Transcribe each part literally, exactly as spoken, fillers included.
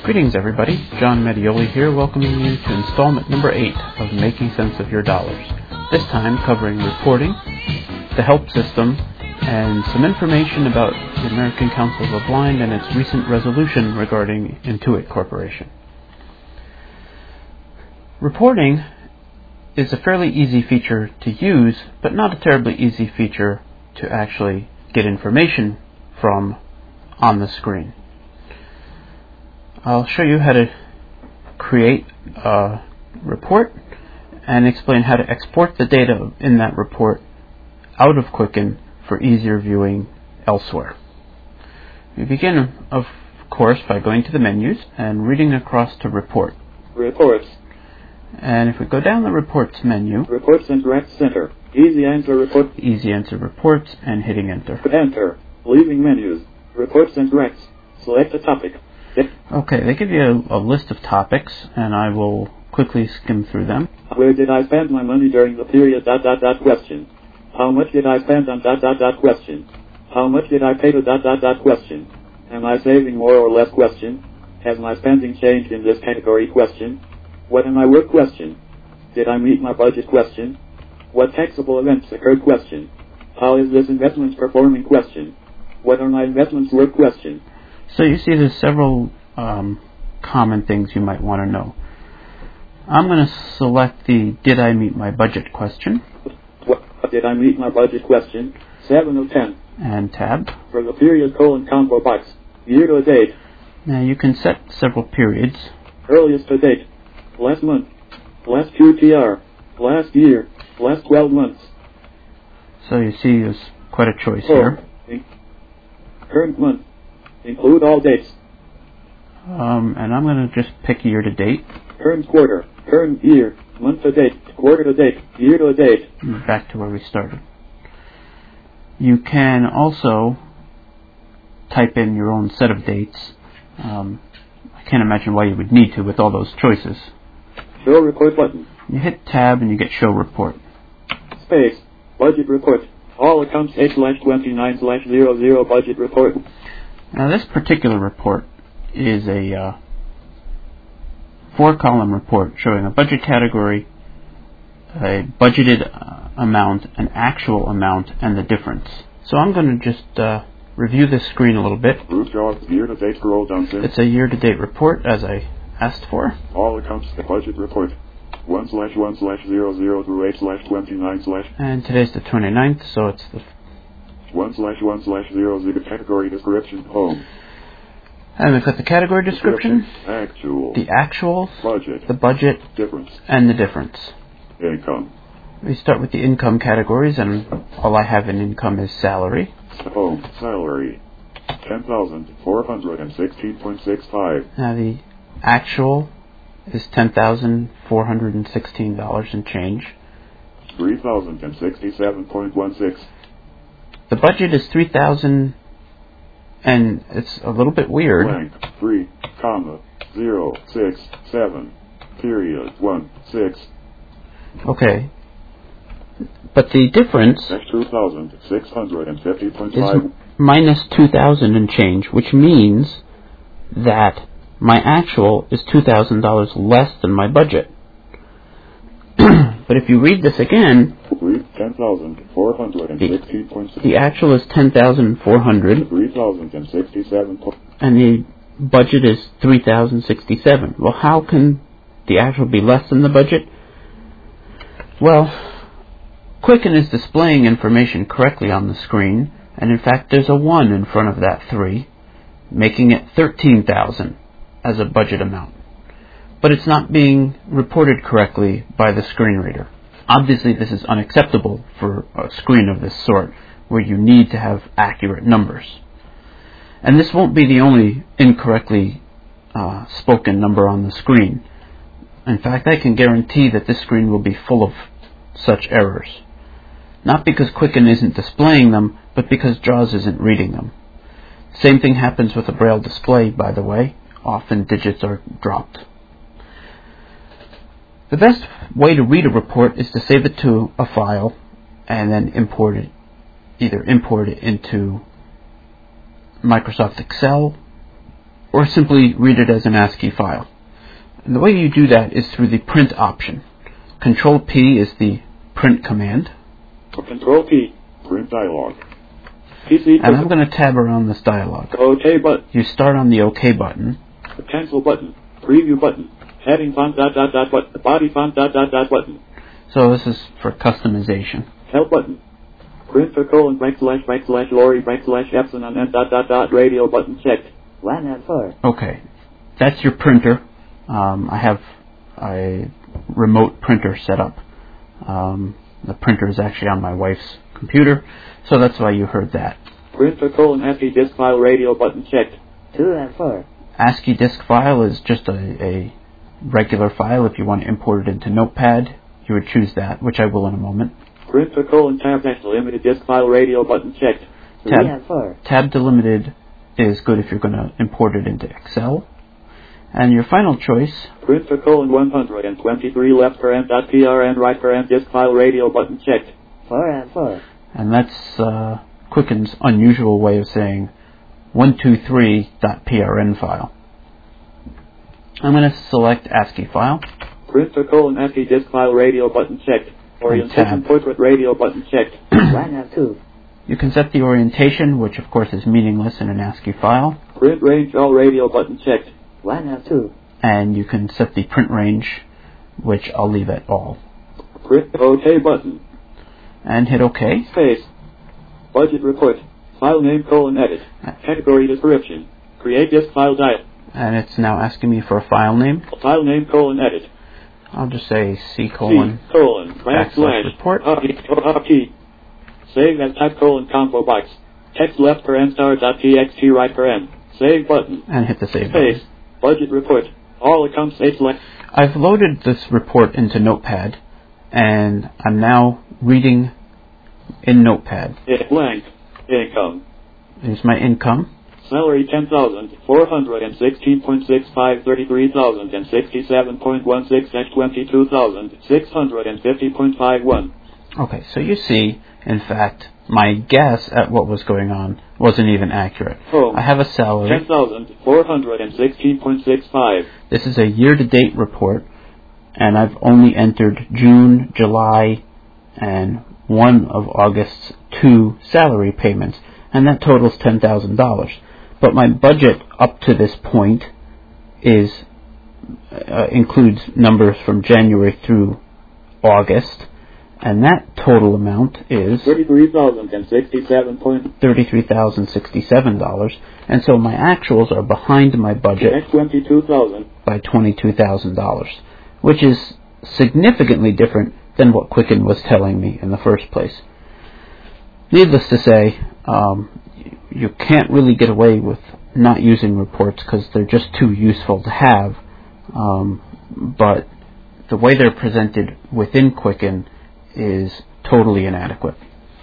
Greetings everybody, John Medioli here, welcoming you to installment number eight of Making Sense of Your Dollars. This time covering reporting, the HELP system, and some information about the American Council of the Blind and its recent resolution regarding Intuit Corporation. Reporting is a fairly easy feature to use, but not a terribly easy feature to actually get information from on the screen. I'll show you how to create a report and explain how to export the data in that report out of Quicken for easier viewing elsewhere. We begin, of course, by going to the menus and reading across to Report. Reports. And if we go down the Reports menu, Reports and Direct Center. Easy Answer Report. Easy Answer Reports, and hitting Enter. Enter. Leaving menus. Reports and Directs. Select a topic. Okay, they give you a, a list of topics, and I will quickly skim through them. Where did I spend my money during the period dot dot dot question? How much did I spend on dot dot dot question? How much did I pay to dot dot dot question? Am I saving more or less question? Has my spending changed in this category question? What am I worth question? Did I meet my budget question? What taxable events occurred question? How is this investment performing question? What are my investments worth question? So you see there's several um, common things you might want to know. I'm going to select the Did I Meet My Budget question. What, did I meet my budget question? seven of ten. And tab. For the period colon combo box. Year to date. Now you can set several periods. Earliest to date. Last month. Last Q T R. Last year. Last twelve months. So you see there's quite a choice oh, here. Current month. Include all dates. Um, and I'm going to just pick year to date. Current quarter, current year, month to date, quarter to date, year to date. Back to where we started. You can also type in your own set of dates. Um, I can't imagine why you would need to with all those choices. Show report button. You hit tab and you get show report. Space, budget report. All accounts eight slash twenty-nine slash zero zero budget report. Now this particular report is a uh, four-column report showing a budget category, a budgeted uh, amount, an actual amount, and the difference. So I'm going to just uh, review this screen a little bit. Group job, year-to-date scroll down to. It's a year-to-date report, as I asked for. All accounts, the budget report. one slash one slash zero zero through eight slash twenty-nine slash. And today's the twenty-ninth, so it's the one slash one slash zero zero category description home. And we've got the category description, description actual, the actuals, budget, the budget, difference, and the difference. Income. We start with the income categories, and all I have in income is salary. Home salary ten thousand four hundred and sixteen point six five. Now the actual is ten thousand four hundred and sixteen dollars and change. Three thousand and sixty-seven point one six. The budget is three thousand, and it's a little bit weird. Blank three comma zero six seven period one six. Okay, but the difference That's two thousand six hundred and fifty point is five minus two thousand and change, which means that my actual is two thousand dollars less than my budget. But if you read this again, ten thousand four hundred and sixteen point six. The actual is ten thousand four hundred. Three thousand and sixty-seven. And the budget is three thousand sixty-seven. Well, how can the actual be less than the budget? Well, Quicken is displaying information correctly on the screen, and in fact there's a one in front of that three, making it thirteen thousand as a budget amount. But it's not being reported correctly by the screen reader. Obviously this is unacceptable for a screen of this sort, where you need to have accurate numbers. And this won't be the only incorrectly uh, spoken number on the screen. In fact, I can guarantee that this screen will be full of such errors. Not because Quicken isn't displaying them, but because JAWS isn't reading them. Same thing happens with a Braille display, by the way. Often digits are dropped. The best way to read a report is to save it to a file and then import it, either import it into Microsoft Excel or simply read it as an ASCII file. And the way you do that is through the print option. Control P is the print command. Control P. Print dialog. P C. And I'm going to tab around this dialog. OK button. You start on the OK button. The cancel button. Preview button. Heading font dot dot dot button. Body font dot dot dot button. So this is for customization. Help button. Printer colon backslash backslash Lori backslash epsilon and dot dot dot radio button checked. One and four. Okay. That's your printer. Um, I have a remote printer set up. Um, the printer is actually on my wife's computer, so that's why you heard that. Printer colon ASCII disk file radio button checked. Two and four. ASCII disk file is just a, a regular file. If you want to import it into Notepad, you would choose that, which I will in a moment. Printer colon tab dash limited disk file radio button checked. Tab, and four. Tab delimited is good if you're going to import it into Excel. And your final choice, printer colon one hundred twenty-three left parent dot prn right parent disk file radio button checked. Four and four. And that's uh, Quicken's unusual way of saying one two three dot P R N file. I'm going to select ASCII file. Printer colon ASCII disk file radio button checked. Orientation portrait radio button checked. One and two. You can set the orientation, which of course is meaningless in an ASCII file. Print range all radio button checked. One and two. And you can set the print range, which I'll leave at all. Print OK button. And hit OK. Space. Budget report. File name colon edit. Category description. Create disk file dial. And it's now asking me for a file name. File name colon edit. I'll just say C colon, C colon backslash report. R P. Save as type colon combo box. Text left paren star dot txt right paren. Save button. And hit the save Space. button. Budget report. All accounts H left. I've loaded this report into Notepad, and I'm now reading in Notepad. It blank. Income. Here's my income. Salary ten thousand four hundred and sixteen point six five thirty three thousand and sixty seven point one six and twenty two thousand six hundred and fifty point five one. Okay, so you see, in fact, my guess at what was going on wasn't even accurate. Home. I have a salary. ten thousand four hundred and sixteen point six five. This is a year-to-date report, and I've only entered June, July, and one of August's two salary payments, and that totals ten thousand dollars. But my budget up to this point is uh, includes numbers from January through August, and that total amount is thirty-three thousand sixty-seven point thirty-three thousand sixty-seven dollars, and so my actuals are behind my budget twenty-two thousand by twenty-two thousand dollars, which is significantly different than what Quicken was telling me in the first place. Needless to say, um, you can't really get away with not using reports because they're just too useful to have, um, but the way they're presented within Quicken is totally inadequate.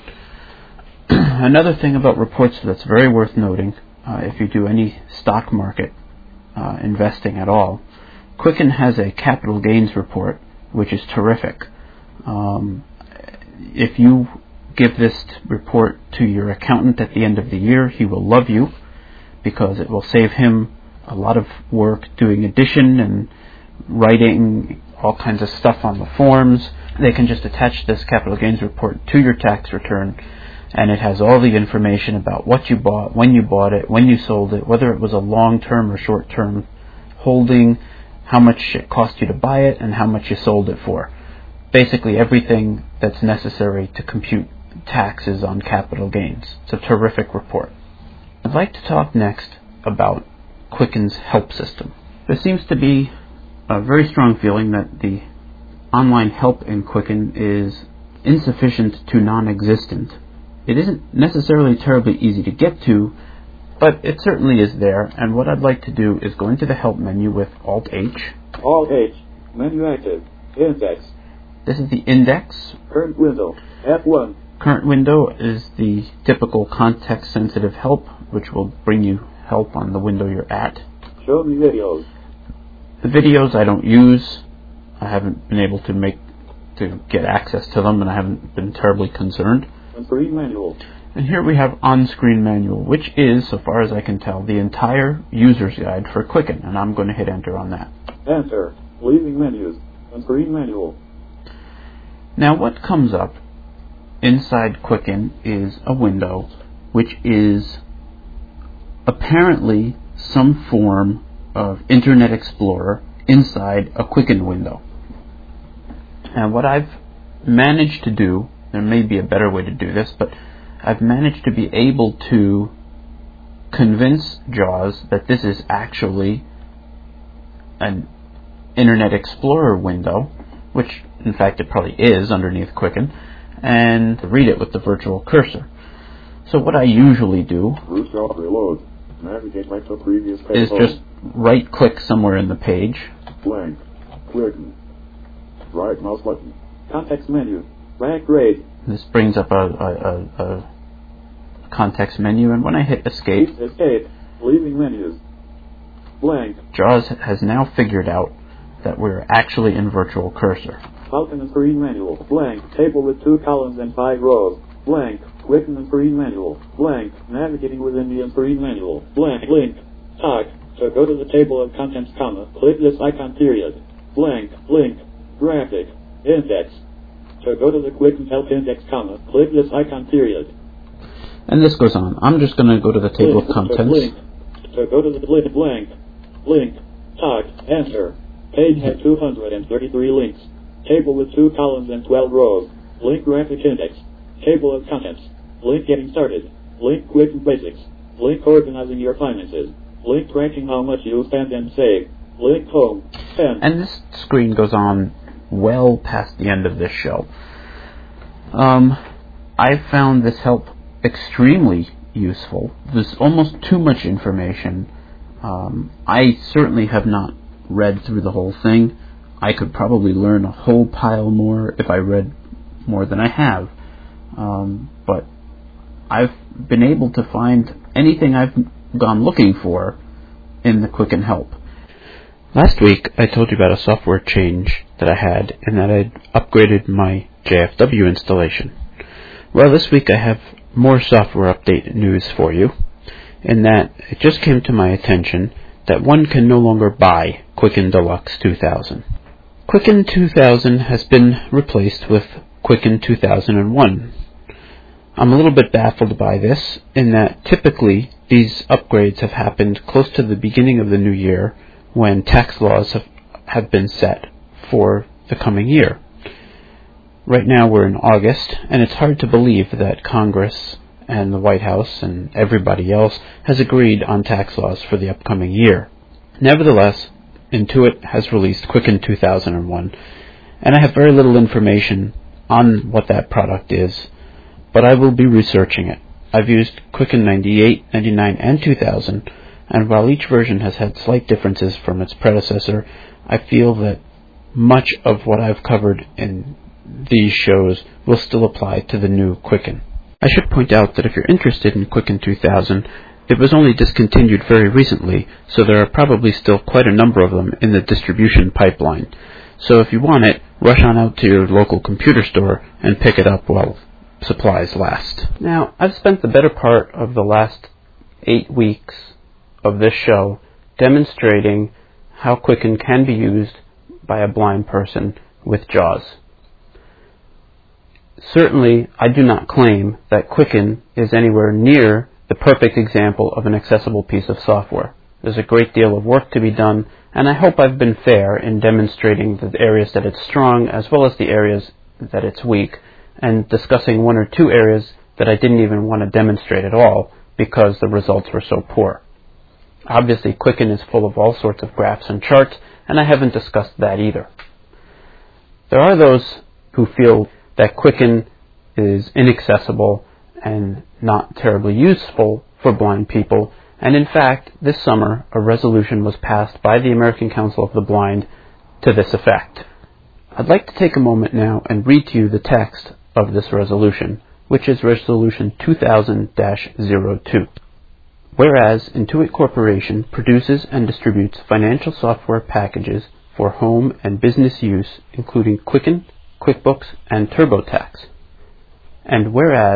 Another thing about reports that's very worth noting, uh, if you do any stock market uh, investing at all, Quicken has a capital gains report, which is terrific. Um, if you give this report to your accountant at the end of the year, he will love you because it will save him a lot of work doing addition and writing all kinds of stuff on the forms. They can just attach this capital gains report to your tax return, and it has all the information about what you bought, when you bought it, when you sold it, whether it was a long-term or short-term holding, how much it cost you to buy it, and how much you sold it for. Basically everything that's necessary to compute taxes on capital gains. It's a terrific report. I'd like to talk next about Quicken's help system. There seems to be a very strong feeling that the online help in Quicken is insufficient to non-existent. It isn't necessarily terribly easy to get to, but it certainly is there, and what I'd like to do is go into the help menu with Alt H. Alt H. Menu active. Index. This is the index. Current window. F one. Current window is the typical context-sensitive help, which will bring you help on the window you're at. Show me videos. The videos I don't use. I haven't been able to make to get access to them, and I haven't been terribly concerned. Screen manual. And here we have on-screen manual, which is, so far as I can tell, the entire user's guide for Quicken, and I'm going to hit enter on that. Enter. Leaving menus. On-screen manual. Now what comes up inside Quicken is a window which is apparently some form of Internet Explorer inside a Quicken window. And what I've managed to do, there may be a better way to do this, but I've managed to be able to convince JAWS that this is actually an Internet Explorer window, which in fact it probably is underneath Quicken, and read it with the virtual cursor. So what I usually do reload. Navigate right to previous page. is just right click somewhere in the page. Blank. Quicken. Right mouse button. Context menu. Rank grade. This brings up a, a, a, a context menu, and when I hit escape, Escape. Leaving menus. Blank. JAWS has now figured out that we're actually in virtual cursor. Falcon and screen manual. Blank. Table with two columns and five rows. Blank. Quicken and screen manual. Blank. Navigating within the screen manual. Blank. Link. Talk. To go to the table of contents, comma, click this icon, period. Blank. Link. Graphic. Index. To go to the Quicken help index, comma, click this icon, period. And this goes on. I'm just going to go to the table of contents. Link. To go to the link. Blank. Link. Talk. Enter. Page had two hundred thirty-three links. Table with two columns and twelve rows. Link graphic index. Table of contents. Link getting started. Link Quicken basics. Link organizing your finances. Link tracking how much you spend and save. Link home. ten. And this screen goes on well past the end of this show. Um, I found this help extremely useful. There's almost too much information. Um, I certainly have not read through the whole thing. I could probably learn a whole pile more if I read more than I have. Um, but I've been able to find anything I've gone looking for in the Quicken help. Last week I told you about a software change that I had, and that I'd upgraded my J F W installation. Well, this week I have more software update news for you, in that it just came to my attention that one can no longer buy Quicken Deluxe two thousand. Quicken two thousand has been replaced with Quicken two thousand one. I'm a little bit baffled by this, in that typically these upgrades have happened close to the beginning of the new year, when tax laws have, have been set for the coming year. Right now we're in August, and it's hard to believe that Congress and the White House and everybody else has agreed on tax laws for the upcoming year. Nevertheless, Intuit has released Quicken two thousand one, and I have very little information on what that product is, but I will be researching it. I've used Quicken ninety-eight, ninety-nine, and two thousand, and while each version has had slight differences from its predecessor, I feel that much of what I've covered in these shows will still apply to the new Quicken. I should point out that if you're interested in Quicken two thousand, it was only discontinued very recently, so there are probably still quite a number of them in the distribution pipeline. So if you want it, rush on out to your local computer store and pick it up while supplies last. Now, I've spent the better part of the last eight weeks of this show demonstrating how Quicken can be used by a blind person with JAWS. Certainly, I do not claim that Quicken is anywhere near the perfect example of an accessible piece of software. There's a great deal of work to be done, and I hope I've been fair in demonstrating the areas that it's strong as well as the areas that it's weak, and discussing one or two areas that I didn't even want to demonstrate at all because the results were so poor. Obviously, Quicken is full of all sorts of graphs and charts, and I haven't discussed that either. There are those who feel that Quicken is inaccessible and not terribly useful for blind people, and in fact, this summer a resolution was passed by the American Council of the Blind to this effect. I'd like to take a moment now and read to you the text of this resolution, which is Resolution two thousand dash zero two. Whereas Intuit Corporation produces and distributes financial software packages for home and business use, including Quicken, QuickBooks, and TurboTax. And whereas,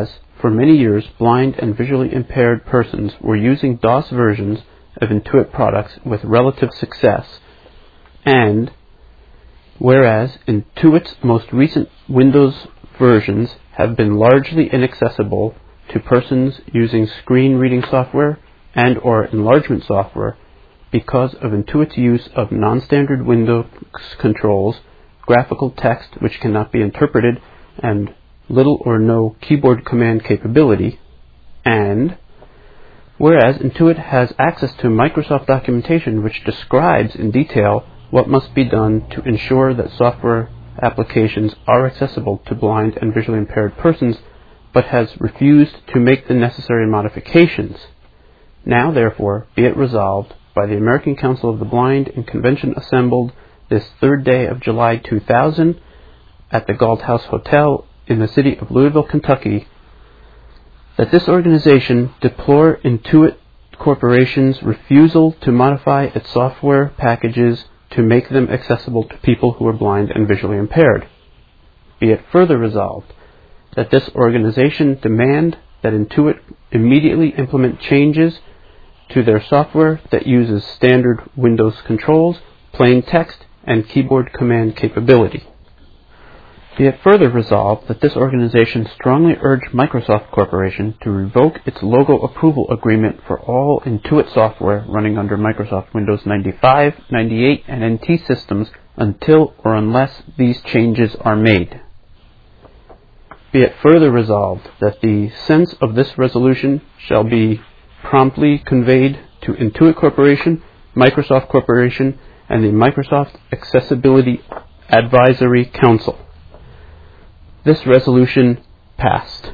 for many years, blind and visually impaired persons were using DOS versions of Intuit products with relative success, and whereas Intuit's most recent Windows versions have been largely inaccessible to persons using screen reading software and or enlargement software because of Intuit's use of non-standard Windows controls, graphical text which cannot be interpreted, and little or no keyboard command capability, and whereas Intuit has access to Microsoft documentation which describes in detail what must be done to ensure that software applications are accessible to blind and visually impaired persons, but has refused to make the necessary modifications. Now, therefore, be it resolved by the American Council of the Blind in convention assembled this third day of July two thousand at the Galt House Hotel in the city of Louisville, Kentucky, that this organization deplore Intuit Corporation's refusal to modify its software packages to make them accessible to people who are blind and visually impaired. Be it further resolved that this organization demand that Intuit immediately implement changes to their software that uses standard Windows controls, plain text, and keyboard command capability. Be it further resolved that this organization strongly urge Microsoft Corporation to revoke its logo approval agreement for all Intuit software running under Microsoft Windows ninety-five, ninety-eight, and N T systems until or unless these changes are made. Be it further resolved that the sense of this resolution shall be promptly conveyed to Intuit Corporation, Microsoft Corporation, and the Microsoft Accessibility Advisory Council. This resolution passed.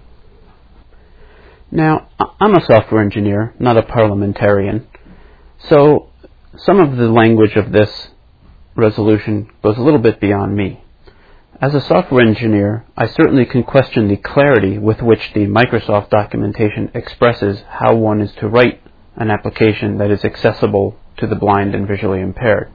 Now, I'm a software engineer, not a parliamentarian, so some of the language of this resolution goes a little bit beyond me. As a software engineer, I certainly can question the clarity with which the Microsoft documentation expresses how one is to write an application that is accessible to the blind and visually impaired.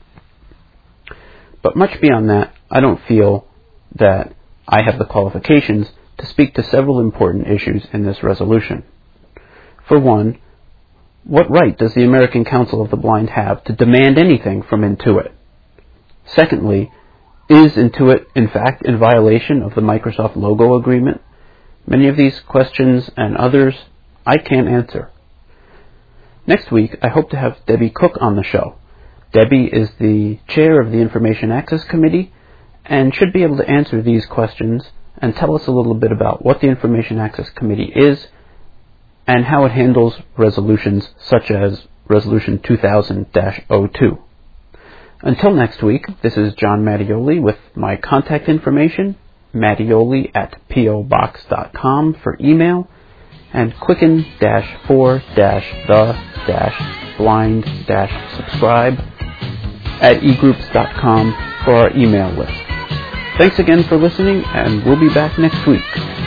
But much beyond that, I don't feel that I have the qualifications to speak to several important issues in this resolution. For one, what right does the American Council of the Blind have to demand anything from Intuit? Secondly, is Intuit in fact in violation of the Microsoft logo agreement? Many of these questions and others I can't answer. Next week, I hope to have Debbie Cook on the show. Debbie is the chair of the Information Access Committee and should be able to answer these questions and tell us a little bit about what the Information Access Committee is and how it handles resolutions such as Resolution two thousand dash oh two. Until next week, this is John Mattioli with my contact information, mattioli at p o box dot com for email, and quicken dash for dash the dash blind dash subscribe at e groups dot com for our email list. Thanks again for listening, and we'll be back next week.